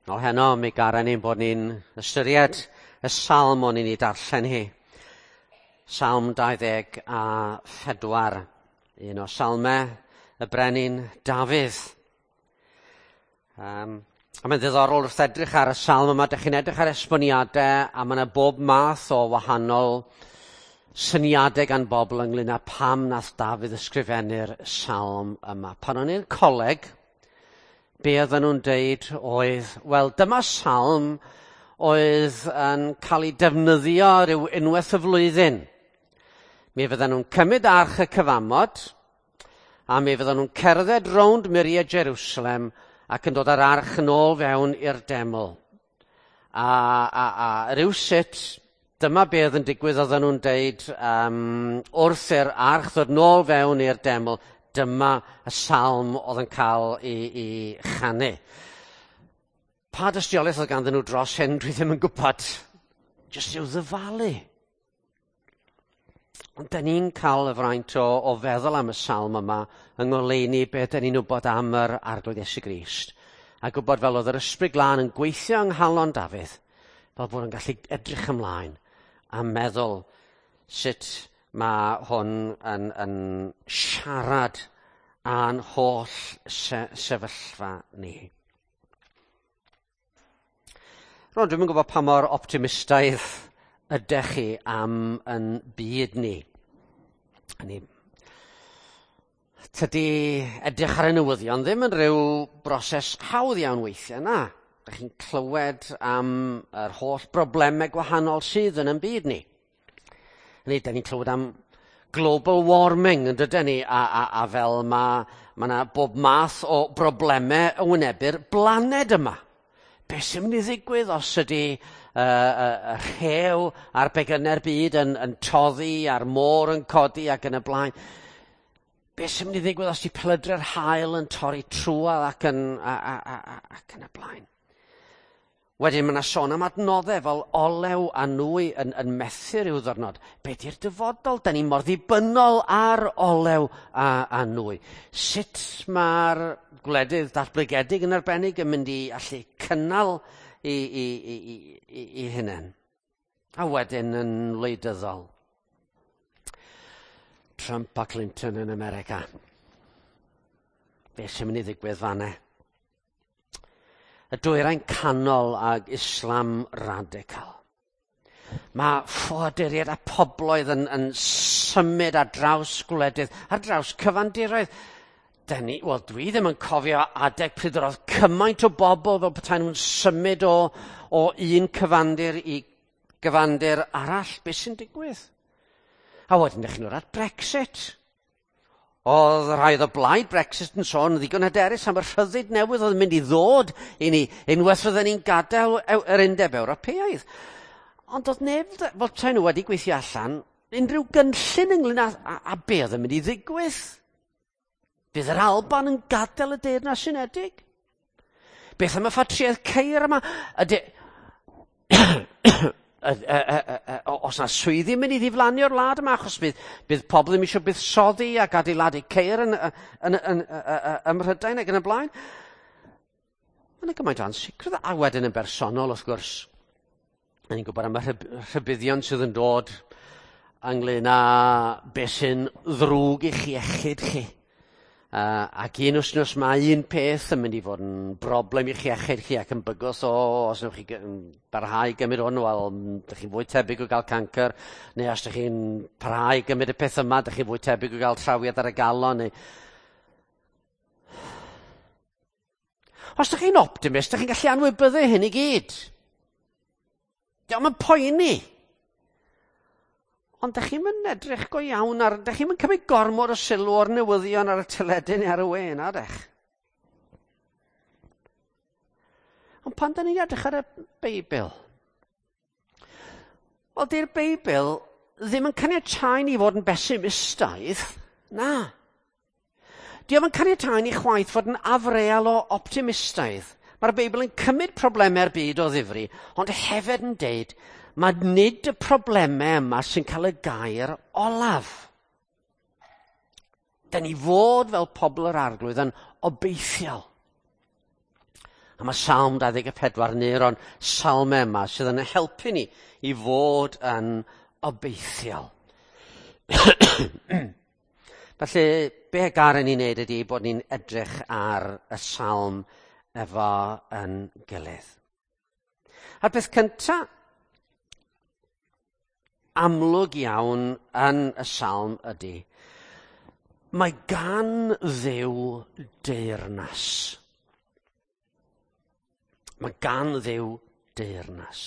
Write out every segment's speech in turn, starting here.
O heno, mi gara ni'n bod ni'n ystyried y salm o'n i'n ei darllen hi. Salm 24, un o salmau y brenin Dafydd. A mae'n ddiddorol wrth edrych ar y salm yma. Dych chi'n edrych ar esboniadau, a mae yna bob math o wahanol syniadau gan bobl ynglyn â pam nath Dafydd ysgrifennu'r salm yma. Pan o'n i'n coleg, be oedden nhw'n deud oedd, wel, dyma salm oedd yn cael ei defnyddio ryw unwaith y flwyddyn. Mi fydden nhw'n cymryd arch y cyfamod, a mi fydden nhw'n cerdded rownd Muria Jerusalem ac yn dod â'r arch yn ôl fewn i'r deml. A rywsut, dyma be oedd yn digwydd, oedden nhw'n deud wrth i'r arch ddod nôl fewn i'r deml, dyma y salm oedd yn cael ei chanu. Pa dystiolaeth oedd ganddyn nhw dros hyn, dwi ddim yn gwybod. Jyst i'w ddyfalu. Ond da ni'n cael y fraint o feddwl am y salm yma yng ngoleuni beth da ni'n wybod am yr arglwydd Iesu Grist. A gwybod fel oedd yr ysbryd glân yn gweithio yng nghalon Dafydd, fel bod yn gallu edrych ymlaen a meddwl sut mae hwn yn siarad a'n holl sefyllfa ni. Rwy'n dwi'n gwybod pa mor optimistaidd ydych chi am yn byd ni. Tydi edrych ar y newyddion ddim yn rhyw broses hawdd iawn weithiau, na. Dych chi'n clywed am yr holl broblemau gwahanol sydd yn byd ni. Da ni'n clywed am global warming, yn dydyn ni, a fel mae yna bob math o broblemau yn wynebu'r blaned yma. Be sy'n mynd i ddigwydd os ydy y rhew a'r begynau'r byd yn toddi, a'r môr yn codi ac yn y blaen? Be sy'n mynd i ddigwydd os ydy pelydru'r haul yn torri trwad ac yn y blaen? Wedyn mae yna sôn am adnoddau fel olew a nwy yn methu rhyw ddwrnod. Be di'r dyfodol? Da ni mor ddibynnol ar olew a nwy. Sut mae'r gwledydd datblygedig yn arbennig yn mynd i allu cynnal i hynny? A wedyn yn wleidyddol. Trump a Clinton yn America. Be sy'n mynd i ddigwydd fan'na? Y dwyrain canol ag Islam radical. Mae ffoduriad a pobloedd yn symud ar draws gwledydd, ar draws cyfandiroedd. Dwi ddim yn cofio adeg pryd oedd cymaint o bobl fel petai nhw'n symud o un cyfandir i gyfandir arall. Be sy'n digwydd? A wedyn ddech chi'n dod at Brexit. Oedd rhai o blaid Brexit yn sôn ddigon hyderus am y rhyddid newydd oedd yn mynd i ddod i ni unwaith fydden ni'n gadael yr Undeb Ewropeaidd. Ond oedd neb, fel tai nhw wedi gweithio allan, unrhyw gynllun ynglyn â be oedd yn mynd i ddigwydd. Bydd yr Alban yn gadael y Deyrnas Unedig? Beth am y ffatriaeth ceir yma? Os yna swyddi yn mynd i ddiflannu'r wlad yma, achos bydd pobl ddim eisiau buddsoddi ac adeiladu ceir yn Mhrydain ac yn y blaen. Mae'n gymaint o ansicrwydd, a wedyn yn bersonol, wrth gwrs. Ni'n gwybod am y rhybuddion sydd yn dod ynglyn â beth sy'n ddrwg i'ch iechyd chi. Ac un wsnos mae un peth yn mynd i fod yn broblem i'ch iechyd chi ac yn bygwth os ydych chi'n barhau gymryd hwn, wel, ydych chi'n fwy tebyg o gael cancer, neu os ydych chi'n parhau gymryd y peth yma, ydych chi'n fwy tebyg o gael trawiad ar y galon, neu... Os ydych chi'n optimist, ydych chi'n gallu anwybyddu hyn i gyd. Diolch yn poeni. Ond ydych chi'n mynd edrych go iawn ydych chi'n mynd cymryd gormod o sylw o'r newyddion ar y teledu neu ar y we, na ydych? Ond pan da ni'n edrych ar y Beibl? Wel, di'r Beibl ddim yn caniatáu ni fod yn besimistaidd, na. Diolch yn caniatáu ni chwaith fod yn afreal o optimistaidd. Mae'r Beibl yn cymryd problemau'r byd o ddifri, ond hefyd yn deud mae nid y problemau yma sy'n cael y gair olaf. Da ni fod fel pobl yr arglwydd yn obeithiol. A mae Salm 24 neu'r salmau yma sydd yn helpu ni i fod yn obeithiol. Felly, be garen ni'n neud ydy bod ni'n edrych ar y salm efo yn gilydd. A'r beth cynta, amlwg iawn yn y salm ydy, mae gan Dduw deyrnas. Mae gan Dduw deyrnas.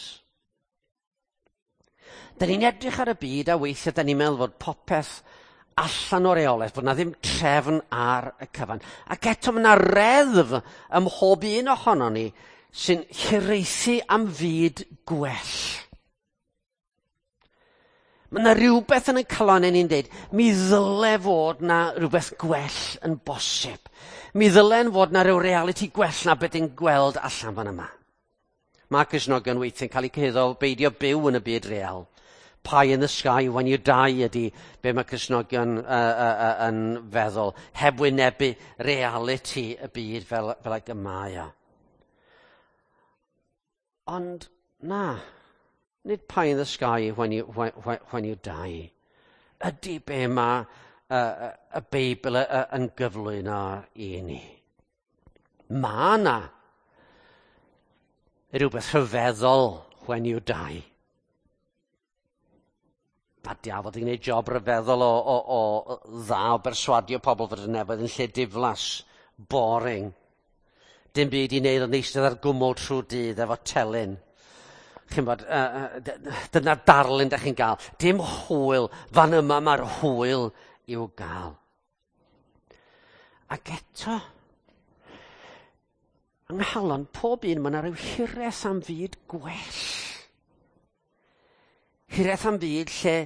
Da ni'n edrych ar y byd a weithiau da ni'n meddwl fod popeth allan o reolaeth, bod na ddim trefn ar y cyfan. Ac eto mae yna reddf ym mhob un ohono ni sy'n hiraethu am fyd gwell. Mae yna rhywbeth yn y calonnau ni'n deud, mi ddyle fod na rhywbeth gwell yn bosib. Mi ddylen fod na rhyw reality gwell na beth yn gweld allan fan yma. Mae Cristnogion weithio'n cael eu cyddo beidio byw yn y byd real. Pie in the sky when you die ydy be mae Cristnogion yn feddwl, heb wynebu reality y byd fel y mae o. Ond na, nid pie in the sky when you die. Ydy be mae y Beibl yn gyflwyno i ni. Mae na rhywbeth rhyfeddol when you die. A diafod yn gwneud job rhyfeddol o dda o berswadio pobl fod yn nefyd yn lle diflas, boring. Dim byd i wneud ond eistedd ar gwmwl trwy dydd efo telyn. Chi'n bod, dyna darlun da chi'n gael. Dim hwyl, fan yma mae'r hwyl i'w gael. Ac eto, yng nghalon pob un mae yna rhyw hiraeth am fyd gwell. Hiraeth am byd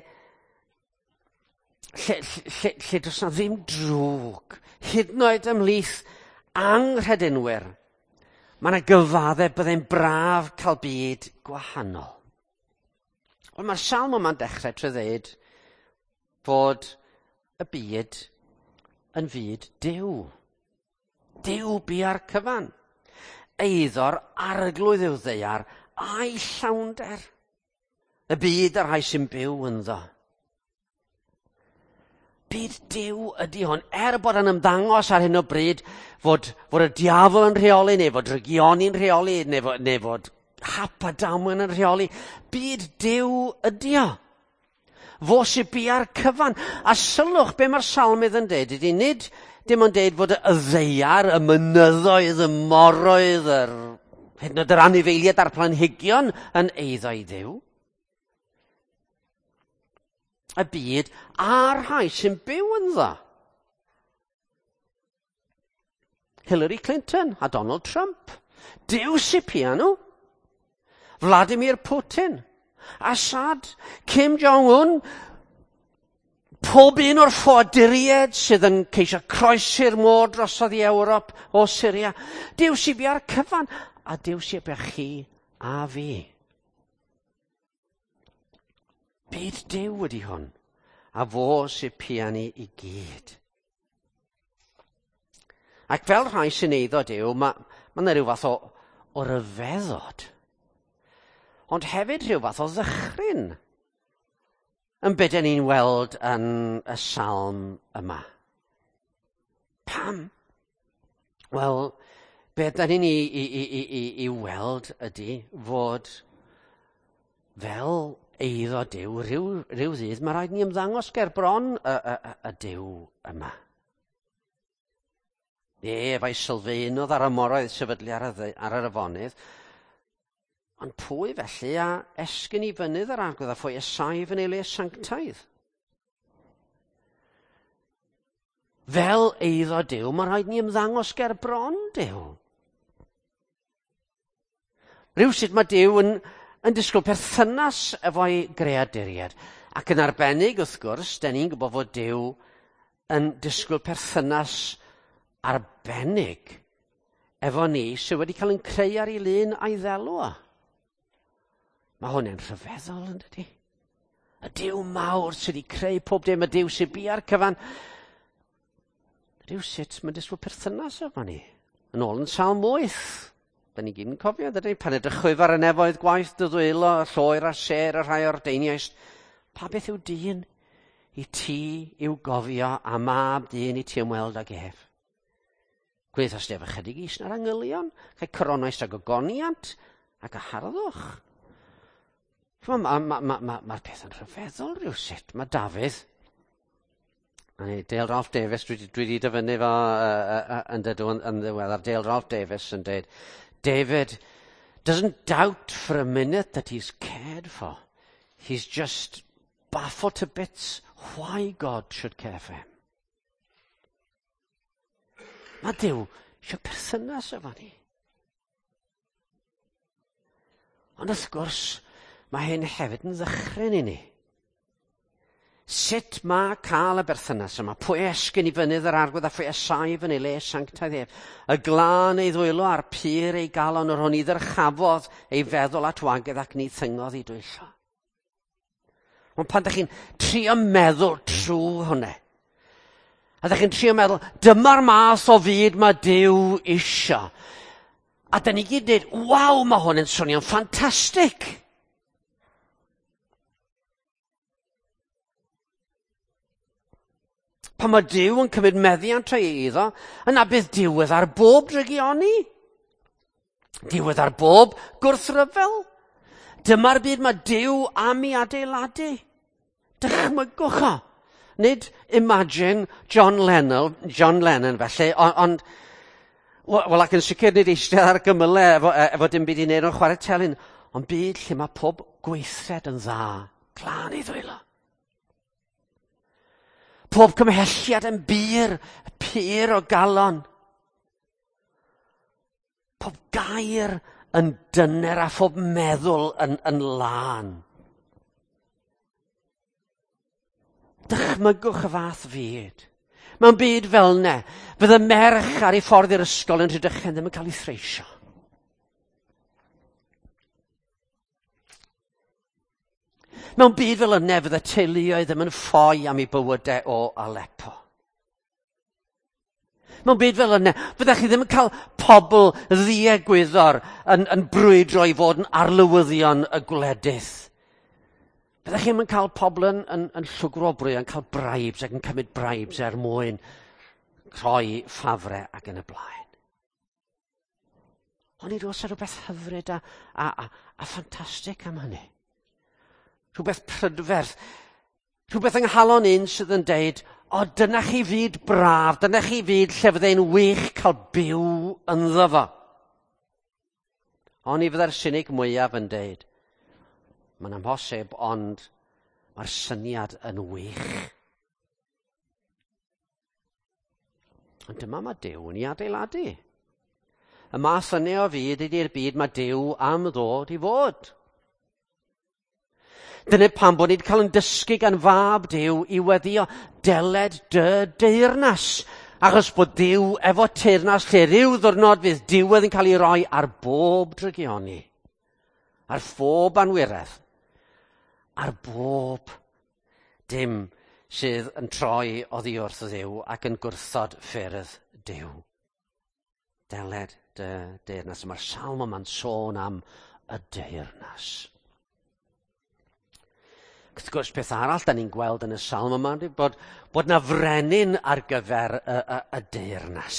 lle does na ddim drwg. Hyd yn oed ymhlith anghredinwyr. Mae yna gyfaddau byddai'n braf cael byd gwahanol. Ond mae'r salm yma'n dechrau trwy ddeud fod y byd yn fyd Duw. Duw bua'r cyfan. Eiddo'r arglwydd i'w ddeiar a'i llawnder. Y byd ar rhai sy'n byw ynddo. Byd Duw ydy hwn, bod yn ymddangos ar hyn o bryd fod y diafol yn rheoli, neu fod regioni'n rheoli, neu fod hap a damwen yn rheoli. Byd Duw ydy o. Fo sy'n bua'r cyfan. A sylwch be mae'r salmydd yn deud, ydy nid dim ond deud fod y ddeiar, y mynyddoedd, y moroedd, hyd yn oed yr anifeiliaid a'r planhigion yn eiddo i Dduw. Y byd a'r rhai sy'n byw ynddo. Hillary Clinton a Donald Trump. Duw sy'n piano. Vladimir Putin. Assad. Kim Jong-un. Pob un o'r ffoduried sydd yn ceisio croesi'r môr drosodd i Ewrop o Syria. Duw sy'n bua'r cyfan. A Duw sy'n bia chi a fi. Byd Duw ydy hwn, a fo sy'n pianu i gyd. Ac fel rhai sy'n eiddo Duw, mae yna rhyw fath o ryfeddod, ond hefyd rhyw fath o ddychryn yn beth ni'n weld yn y salm yma. Pam? Wel, beth da ni'n i weld ydy fod fel eiddo Duw, rhyw ddydd, mae rhaid ni ymddangos ger bron y Duw yma. Efo'i sylfaenodd ar y moroedd sefydlu ar yr afonydd, ond pwy felly a esgyn i fynydd yr arglwydd a phwy esau yn ei le sanctaidd? Fel eiddo Duw, mae rhaid ni ymddangos ger bron Duw. Rywsut mae Duw yn disgwyl perthynas efo'i greaduriad. Ac yn arbennig, wrth gwrs, da ni'n gwybod fod Duw yn disgwyl perthynas arbennig efo ni sydd wedi cael yn creu ar ei lun a'i ddelw. Mae hwnna'n rhyfeddol, yn dydi? Y Duw mawr sydd wedi creu pob dim, y Duw sydd bua'r cyfan. Rywsut mae'n disgwyl perthynas efo ni. Yn ôl yn Salm 8. da ni gyd yn cofio, dydyn ni, pan edrychwyd ar y nefoedd gwaith dy ddwylo, y lloer a ser, y rhai o'r deiniaist, pa beth yw dyn i ti i'w gofio a mab dyn i ti ymweld ag ef? Gwydd os nef ychydig is na'r angylion, cael coronais ag ogoniant ac a harddwch. Mae'r peth yn rhyfeddol rhywsut. Mae Dafydd, Dale Ralph Davis, dwi wedi dyfynu fo yn ddiweddar, Dale Ralph Davis yn dweud, David doesn't doubt for a minute that he's cared for. He's just baffled to bits why God should care for him. Mae Duw eisiau perthynas efo ni. Ond wrth gwrs, mae hyn hefyd yn ddychryn i ni. Sut mae cael y berthynas yma? Pwy esgyn i fynydd yr arglwydd a phwy esau fyny le sanctaidd ef? Y glân ei ddwylo a'r pyr ei galon yr hwn i ddyrchafodd ei feddwl at wagedd ac ni thyngodd i dwyllo. Ond pan ydych chi'n trio meddwl trwy hwnne, a ydych chi'n trio meddwl, dyma'r math o fyd mae Duw isio. A da ni gyd dweud, waw, mae hwn yn swnio'n ffantastig. Pan mae Duw yn cymryd meddiant o'i iddo, yna bydd diwedd ar bob drygioni. Diwedd ar bob gwrthryfel. Dyma'r byd mae Duw am ei adeiladu. Dychmygwch o. Nid imagine John Lennon felly, ond wel ac yn sicr nid eistedd ar gymylau efo dim byd i wneud o'r chwarae telyn, ond byd lle mae pob gweithred yn dda, glân i ddwylo. Pob cymhelliad yn pyr o galon. Pob gair yn dyner a phob meddwl yn lân. Dychmygwch y fath fyd. Mewn byd fel ne, fydd y merch ar ei ffordd i'r ysgol yn Rhydychen ddim yn cael ei threisio. Mewn byd fel yna, fydd y teuluoedd ddim yn ffoi am ei bywydau o Aleppo. Mewn byd fel yna, fyddech chi ddim yn cael pobl ddiegwyddor yn brwydro i fod yn arlywyddion y gwledydd. Fyddech chi ddim yn cael pobl yn llwgrobrwy, yn cael bribes ac yn cymryd bribes mwyn rhoi ffafrau ac yn y blaen. Ond nid oes rhywbeth hyfryd a ffantastig am hynny. Rhywbeth prydferth, rhywbeth yng nghalon un sydd yn deud, o dyna chi fyd braf, dyna chi fyd lle fyddai'n wych cael byw ynddo fo. Ond i fydda'r synig mwyaf yn deud, mae'n amhosib, ond mae'r syniad yn wych. Ond dyma mae Duw yn ei adeiladu. Y math yna o fyd ydy'r byd mae Duw am ddod i fod. Dyna pam bod ni wedi cael yn dysgu gan fab Duw i weddio deled dy deyrnas. Achos bod Duw efo teyrnas lle ryw ddwrnod fydd diwedd yn cael ei roi ar bob drygioni. Ar phob anwiredd. Ar bob dim sydd yn troi oddi wrth y Dduw ac yn gwrthod ffyrdd Duw. Deled dy deyrnas. Mae'r salm yma'n sôn am y deyrnas. Wrth gwrs, peth arall da ni'n gweld yn y salm yma, bod na frenin ar gyfer y deyrnas.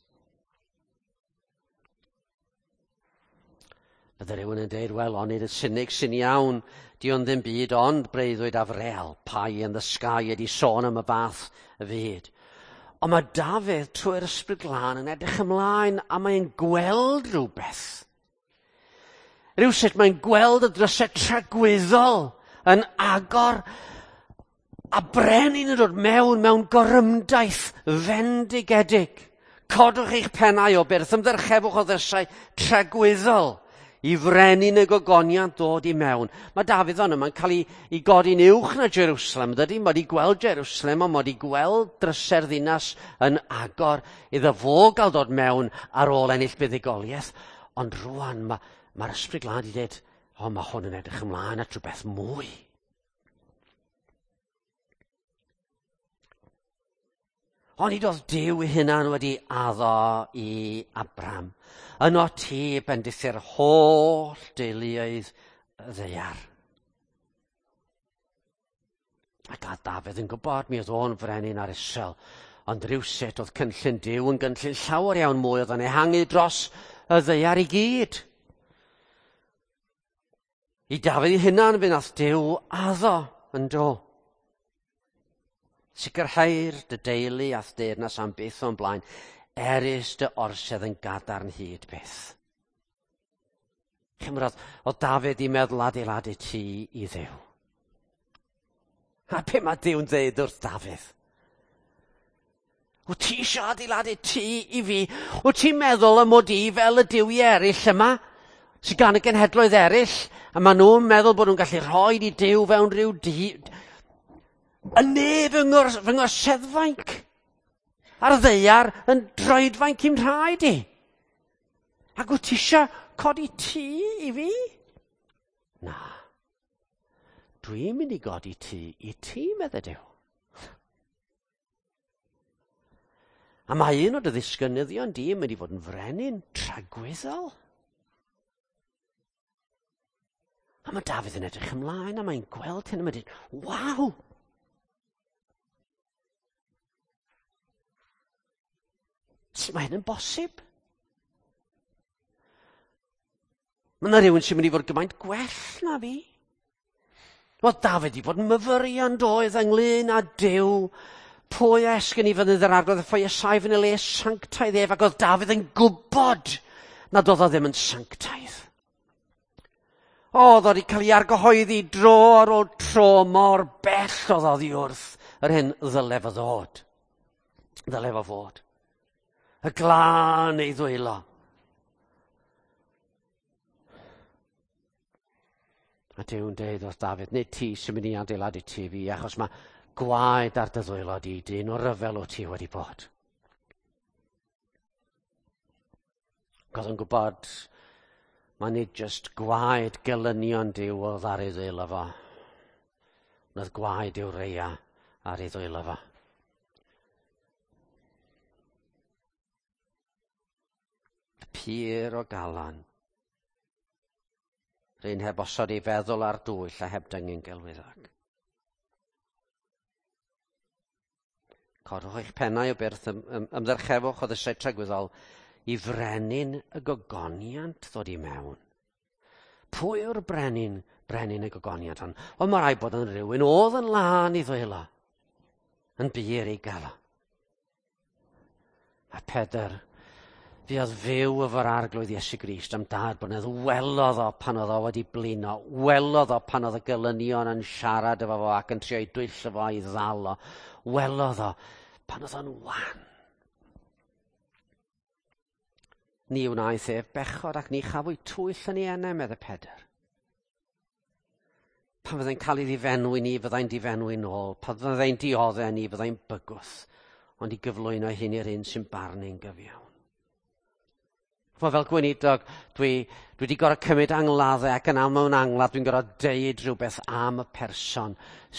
Bydde rhywun yn dweud, wel, ond nid y synig sy'n iawn, di ond ddim byd, ond breuddwyd afrel, pie in the sky ydi sôn am y fath y fyd. Ond mae Dafydd trwy'r ysbryd glân yn edrych ymlaen a mae'n gweld rhywbeth. Rywsut mae'n gweld y drysau tragwyddol yn agor a brenin yn dod mewn gorymdaeth fendigedig. Codwch eich pennau o byrth, ymddyrchefwch o ddysau tragwyddol i frenin y gogoniant dod i mewn. Mae Dafydd ond yma'n cael ei godi'n uwch na Jerusalem, dydy? Mae wedi gweld Jerusalem, ond mae wedi gweld drysau'r ddinas yn agor iddo fo gael dod mewn ar ôl ennill buddigoliaeth. Ond rwan mae'r ysbryd glân i dweud, o, mae hwn yn edrych ymlaen at rhywbeth mwy. Ond nid oedd Duw ei hunan wedi addo i Abram. Yno ti bendithir holl deuluoedd y ddaear. Ac a Dafydd yn gwybod mi oedd o'n frenin ar Israel, ond rywsut oedd cynllun Duw yn gynllun llawer iawn mwy oedd yn ehangu dros y ddaear i gyd. I Dafydd ei hunan fe nath Duw addo yn do. Sicrhau'r dy deulu ath deyrnas am beth o'n blaen, erys dy orsedd yn gadarn hyd beth. Chymryd, oedd Dafydd i meddwl adeiladu tŷ i Dduw. A be mae Duw'n dweud wrth Dafydd? Wyt ti eisiau adeiladu tŷ i fi? Wyt ti'n meddwl y mod i fel y Duw i eraill yma? Sy'n gan y genhedloedd eraill? A maen nhw'n meddwl bod nhw'n gallu rhoi i Duw fewn rhyw dŷ. Y neb fy ngorseddfainc. A'r ddaear yn droedfainc i'm rhaid i. Ac wyt ti eisiau codi tŷ i fi? Na. Dwi'n mynd i godi tŷ i ti, medde Duw. A mae un o dy ddisgynyddion di yn mynd i fod yn frenin tragweddol. A mae Dafydd yn edrych ymlaen a mae'n gweld hyn a mae'n dweud, waw! Sut mae hyn yn bosib? Mae yna rhywun sy'n mynd i fod gymaint gwell na fi. Wel, Dafydd i fod yn myfyrian doedd ynglyn â Duw. Pwy a esgyn i fynydd yr arglwydd y ffoi saif yn y le sanctaidd ef, ac oedd Dafydd yn gwybod nad oedd o ddim yn sanctaidd. Oedd wedi cael ei argyhoeddi dro ar ôl tro mor bell oedd oddi wrth yr hyn ddylef o ddod. Ddylef o fod. Y glân ei ddwylo. A Duw'n deud wrth Dafydd, nid ti sy'n mynd i adeiladu tŷ fi, achos mae gwaed ar dy ddwylo di, dyn o ryfel o ti wedi bod. Oedd yn gwybod, mae nid just gwaed gelynion Duw oedd ar ei ddwylo fo. Oedd gwaed i'w reia ar ei ddwylo fo. Y pur o galan. Rhain heb osod ei feddwl ar dwyll a heb dyngu'n gelwyddog. Codwch eich pennau o byrth, ymddyrchefwch o ddysau tragweddol i frenin y gogoniant ddod i mewn. Pwy yw'r brenin y gogoniant hon? Wel, mae rai bod yn rhywun oedd yn lan i ddwylo, yn byr ei galo. A Pedr, fi oedd fyw efo'r arglwydd Iesu Grist am dad blynedd, welodd o pan oedd o wedi blino, welodd o pan oedd y gelynion yn siarad efo fo ac yn trio i dwyllo fo i ddal o, welodd o pan oedd o'n wan. Ni wnaeth ef bechod ac ni chafwyd twyll yn ei enau, medde Pedr. Pan fyddai'n cael ei ddifenwi ni, fyddai'n difenwi nôl. Pan fyddai'n dioddau ni, fyddai'n bygwth. Ond i gyflwyno hyn i'r un sy'n barnu'n gyfiawn. Fel gweinidog, dwi wedi gorau cymryd angladdau ac yn aml mewn angladd, dwi'n gorau deud rhywbeth am y person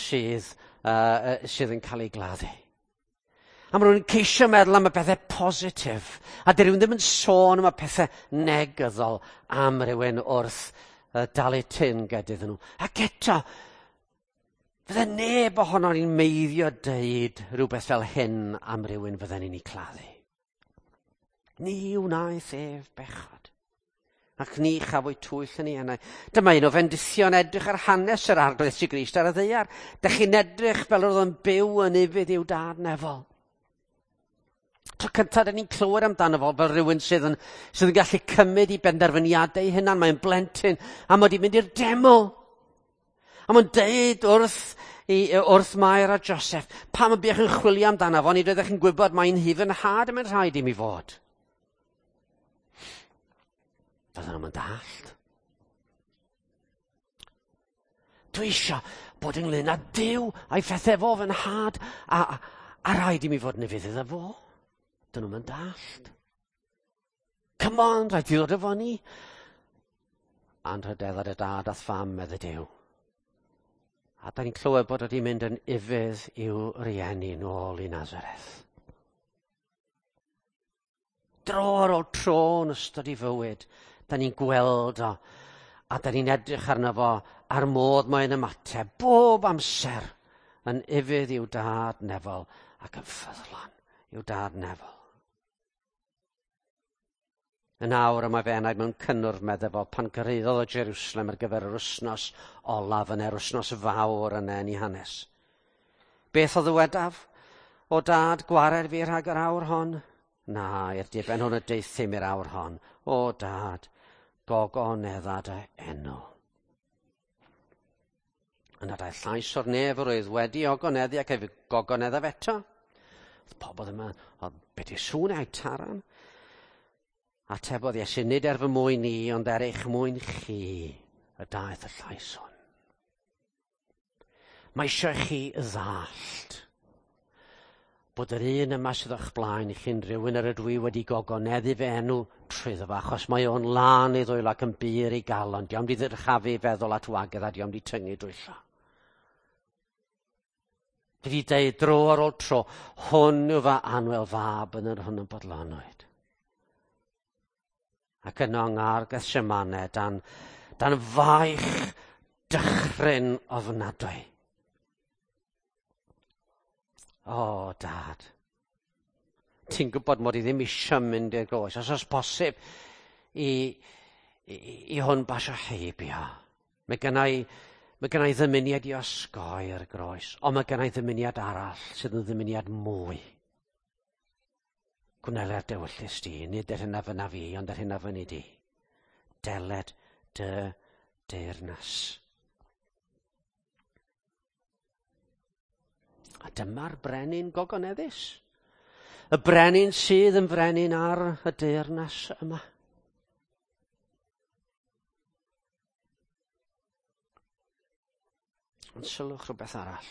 sydd yn cael ei gladdu. A mae rhywun yn ceisio meddwl am y pethau positif, a dyn rhywun ddim yn sôn am y pethau negyddol am rhywun wrth dalu tyn gyda'n nhw. Ac eto, fydde neb ohono ni'n meiddio deud rhywbeth fel hyn am rhywun fydden ni'n ei claddu. Ni wnaeth ef bechod, ac ni chafwyd twyll yn ei enau. Dyma un o fendithion edrych ar hanes yr arglwydd Iesu Grist ar y ddaear. Dych chi'n edrych fel oedd yn byw yn ifydd i'w dad nefol. Tro cyntaf, da ni'n clywed amdano fo fel rhywun sydd yn gallu cymryd i benderfyniadau ei hunan. Mae'n blentyn, a mae wedi mynd i'r demo. A mae'n deud wrth Mair a Joseph, pam y bych yn chwilio amdano fo, nid ydych chi'n gwybod mae'n hif yn had a mae'n rhaid i mi fod. Fydden nhw'n dallt. Dwi eisiau bod ynglyn â Duw a'i phethau fo fy'n had a rhaid i mi fod yn efydd iddo fo. Dyn nhw'n dallt. Come on, rhaid i ddod efo ni. A'n rhydeddad y dad a'r ffam medde Duw. A da ni'n clywed bod wedi mynd yn ifydd i'w rieni nôl i Nazareth. Dro ar ôl tro yn ystod I fywyd, da ni'n gweld o, a da ni'n edrych arno fo ar modd mae'n ymateb bob amser yn ifydd i'w dad nefol ac yn ffyddlon i'w dad nefol. Yn awr yma fe naid mewn cynnwrf meddwl fo pan gyrhaeddodd o Jerusalem ar gyfer yr wsnos olaf yn wsnos fawr yna yn ei hanes. Beth o ddywedaf? O dad, gwared fi rhag yr awr hon? Na, i'r diben hwn y deithim i'r awr hon. O dad, gogoneddad y enw. Yna daeth llais o'r nef oedd wedi ogoneddu ac efo gogoneddaf eto. Oedd pobl yma, oedd beth I sŵn ei taran. Atebodd Iesu, nid fy mwyn I, ond eich mwyn chi, y daeth y llais hwn. Mae eisiau chi ddallt bod yr un yma sydd o'ch blaen I chi'n rhywun ar y dwi wedi gogoneddu fe enw trwyddo fo, achos mae o'n lan I ddwylo ac yn byr I galon. Diom di ddyrchafu feddwl at wagedd a diom di tyngu dwyllo. Dwi di deud dro ar ôl tro, hwn yw fa anwel fab yn yr hwn yn bodlonwyd. Ac yno ngar Gethsemane dan faich dychryn ofnadwy. O, dad, ti'n gwybod mod I ddim eisiau mynd i'r groes, os posib I hwn basio heibio. Mae gennai ddymuniad I osgoi ar y groes, ond mae gennai ddymuniad arall sydd yn ddymuniad mwy. Gwneler dywyllus di, nid yr hynaf yna fi, ond yr hynaf yna di. Deled dy deyrnas. A dyma'r brenin gogoneddus. Y brenin sydd yn brenin ar y deyrnas yma. Ond sylwch rhywbeth arall.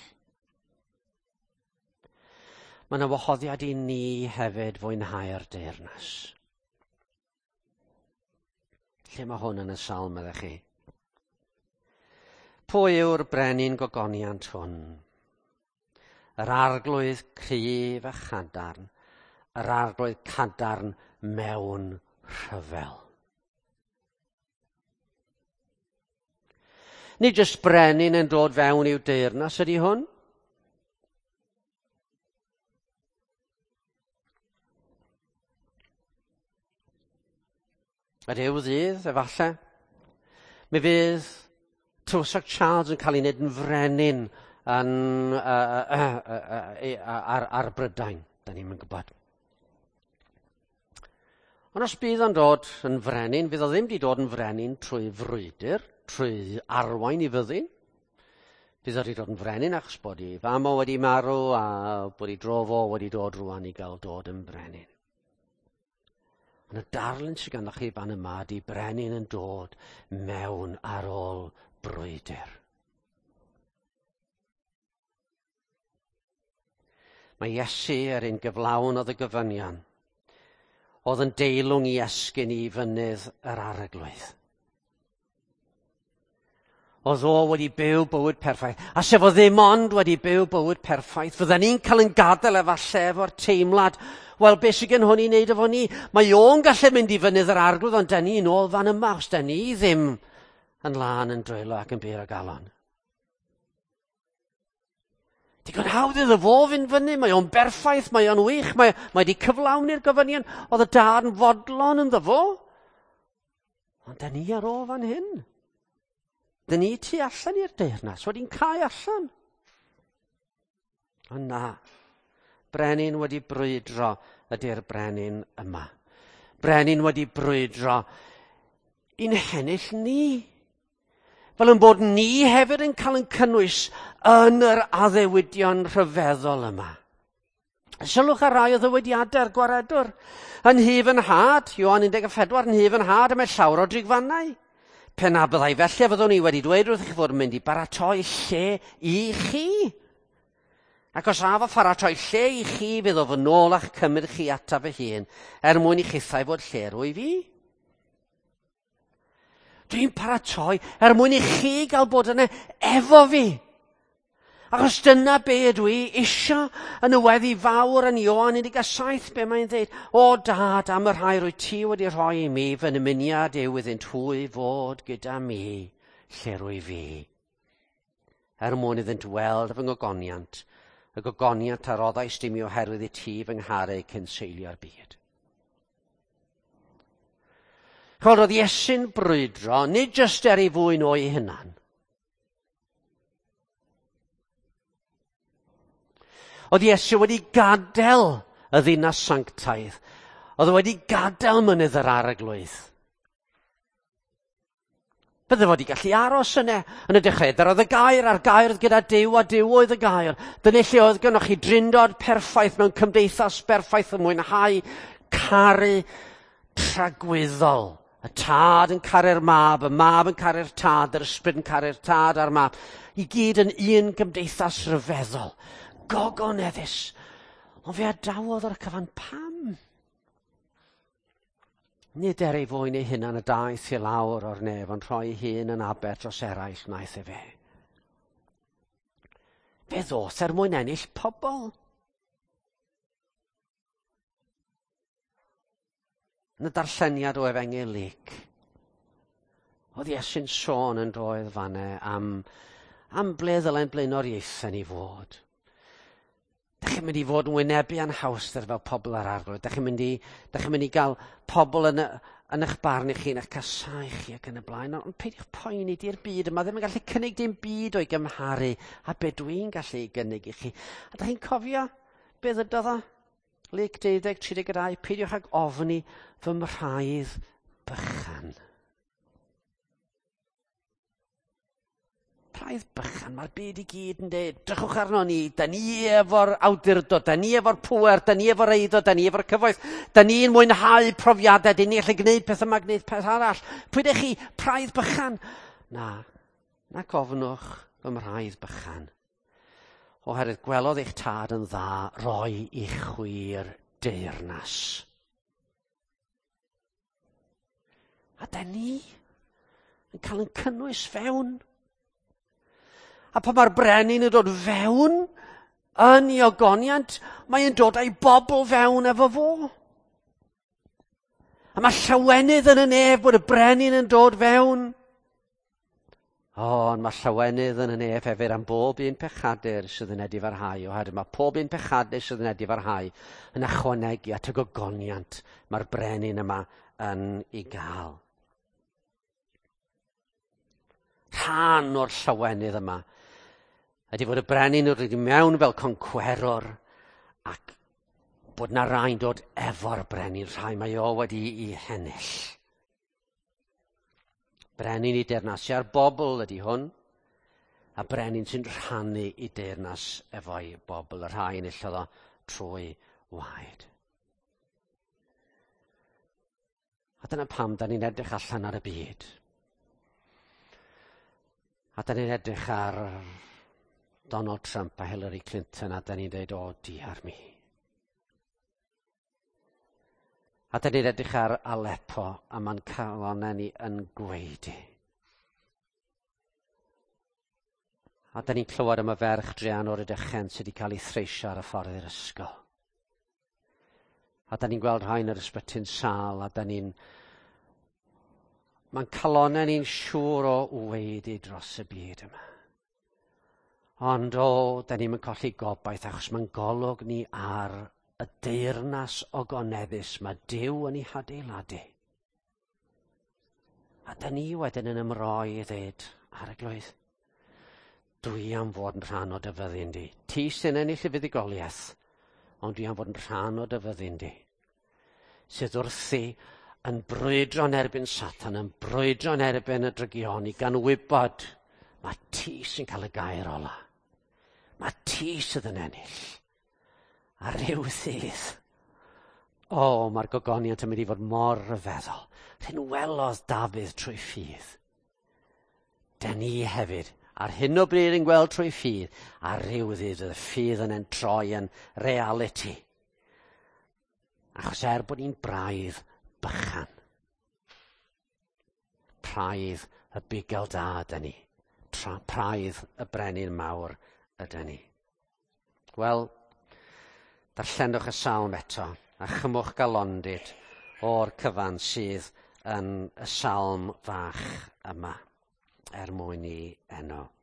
Mae yna wahoddiad I ni hefyd fwynhau'r deyrnas. Lle mae hwn yn y salm ydych chi? Pwy yw'r brenin gogoniant hwn? Yr arglwydd cryf a chadarn, yr arglwydd cadarn mewn rhyfel. Nid jyst brenin yn dod fewn i'w deyrnas ydy hwn. A ryw ddydd, efallai, mi fydd Tywysog Charles yn cael ei wneud yn frenin ar Brydain. Da ni'n gwybod. Ond os bydd o'n dod yn frenin, fydd o ddim wedi dod yn frenin trwy frwydr, trwy arwain I fyddin. Bydd o wedi dod yn frenin achos bod I fam o wedi marw a bod I drofo wedi dod rwan I gael dod yn brenin. Ond y darlun sydd ganddoch chi fan yma di brenin yn dod mewn ar ôl brwydr. Mae Iesu yr un gyflawn oedd y gyfynion. Oedd yn deilwng I esgyn I fynydd yr arglwydd. Oedd o wedi byw bywyd perffaith. A sef o ddim ond wedi byw bywyd perffaith. Fydden ni'n cael yn gadael efallai efo'r teimlad, wel, beth sydd gen hwn I wneud efo ni? Mae o'n gallu mynd I fynydd yr arglwydd, ond da ni nôl fan yma, os da ni ddim yn lan yn dwylo ac yn byr o galon. Digon hawdd iddo fo fynd fyny, mae o'n berffaith, mae o'n wych, mae wedi cyflawni'r gyfynion, oedd y dad yn fodlon yn ddyfo. Ond da ni ar ôl fan hyn. Da ni tu allan i'r deyrnas, wedi'n cael allan. Ond na, brenin wedi brwydro ydy'r brenin yma. Brenin wedi brwydro i'n hennill ni. Fel yn bod ni hefyd yn cael yn cynnwys yn yr addewidion rhyfeddol yma. Sylwch ar rai o ddywediadau'r gwaredwr. Yn hif yn had, Ioan 14, yn hif yn had, y mae llawer o drigfannau. Pe na byddai felly fyddwn ni wedi dweud wrth chi fod yn mynd I baratoi lle I chi. Ac os a fo pharatoi lle I chi, fydd o fy nôl a'ch cymryd chi ataf fy hun, mwyn I chithau fod lle rwy fi. Dwi'n paratoi mwyn I chi gael bod yna efo fi. Achos dyna be dwi isio yn y weddi fawr yn Ioan 17 be mae'n dweud. O dad, am yr rhai rwy ti wedi rhoi i mi, fy nymuniad yw iddynt hwy fod gyda mi, lle rwy fi. Mwyn iddynt weld fy ngogoniant, y gogoniant a roddais dim i oherwydd i ti fy ngharu cyn seilio'r byd. Roedd Iesu'n brwydro, nid jyst ei fwyn o'i hunan. Oedd Iesu wedi gadael y ddinas sanctaidd. Oedd wedi gadael mynydd yr arglwydd. Bydde fod i gallu aros yna yn y dechreuder. Oedd y gair a'r gair gyda Duw a Duw oedd y gair. Dyna lle oedd gennych chi drindod perffaith mewn cymdeithas perffaith yn mwynhau caru tragwyddol. Y tad yn caru'r mab, y mab yn caru'r tad, yr ysbryd yn caru'r tad a'r mab. I gyd yn un gymdeithas rhyfeddol. Gogoneddus. Ond fe adawodd ar y cyfan pam? Nid ei fwyn ei hunan y daeth i lawr o'r nef, ond rhoi hun yn aber dros eraill naeth e fe. Fe ddoth mwyn ennill pobl. Yn y darlleniad o Efengyl Luc, oedd Iesu'n sôn yn doedd fanne am ble ddylen blaenoriaethau ni fod. Dych chi'n mynd i fod yn wynebu anhawster fel pobl ar arglwydd. Dych chi'n mynd i gael pobl yn eich barn chi'n eich casau chi ac yn y blaen. Ond peidiwch poeni di'r byd yma. Ddim yn gallu cynnig dim byd o'i gymharu a be dwi'n gallu gynnig i chi. A dych chi'n cofio beth ydodd o? Luc 12:32. Peidiwch ag ofni fy mhraidd bychan. Praidd bychan, mae'r byd i gyd yn dweud, drychwch arno ni, da ni efo'r awdurdod, da ni efo'r pŵer, da ni efo'r eiddo, da ni efo'r cyfoeth, da ni'n mwynhau profiadau, da ni gallu gwneud peth yma, gwneud peth arall. Pwy ydych chi, praidd bychan? Na gofnwch fy mhraidd bychan. Oherwydd gwelodd eich tad yn dda, roi i chwi'r deyrnas. A da ni yn cael yn cynnwys fewn. A pan mae'r brenin yn dod fewn yn ei ogoniant, mae'n dod â'i bobl fewn efo fo. A mae llawenydd yn y nef bod y brenin yn dod fewn. Ond mae llawenydd yn y nef hefyd am bob un pechadur sydd yn edifarhau. Oherwydd mae pob un pechadur sydd yn edifarhau yn ychwanegu at y gogoniant mae'r brenin yma yn ei gael. Rhan o'r llawenydd yma ydy fod y brenin yn dod mewn fel concwerwr ac bod na rai'n dod efo'r brenin, rhai mae o wedi i hennill. Brenin i deyrnasu ar bobl ydy hwn, a brenin sy'n rhannu i deyrnas efo'i bobl, y rhai yn illodd o trwy waed. A dyna pam da ni'n edrych allan ar y byd. A da ni'n edrych ar Donald Trump a Hillary Clinton a da ni'n dweud, o, diar mi. A da ni'n edrych ar Aleppo a mae'n calonau ni yn gweidi. A da ni'n clywed am y ferch Drian o'r Ydychen sydd wedi cael ei threisio ar y ffordd i'r ysgol. A da ni'n gweld rhain yr ysbyty'n sâl a da ni'n... Mae'n calonau ni'n siŵr o weidi dros y byd yma. Ond da ni'n colli gobaith achos mae'n golwg ni ar y deyrnas ogoneddus mae Duw yn ei hadeiladu. A da ni wedyn yn ymroi i ddweud ar y glwydd, dwi am fod yn rhan o dy fyddin di. Ti sy'n ennill y fuddugoliaeth, ond dwi am fod yn rhan o dy fyddin di. Sydd wrthi yn brwydro yn erbyn Satan, yn brwydro yn erbyn y drygioni, gan wybod mae ti sy'n cael y gair ola. Mae ti sydd yn ennill. A ryw ddydd. Mae'r gogoniant yn mynd i fod mor ryfeddol. Rhyn welodd Dafydd trwy ffydd. Da ni hefyd, ar hyn o bryd yn gweld trwy ffydd, a ryw ddydd y ffydd yn troi yn reality. Achos bod ni'n braidd bychan. Praidd y bugel da da ni. Praidd y brenin mawr ydyn ni. Wel, darllenwch y salm eto a chymwch galondid o'r cyfan sydd yn y salm fach yma mwyn i enw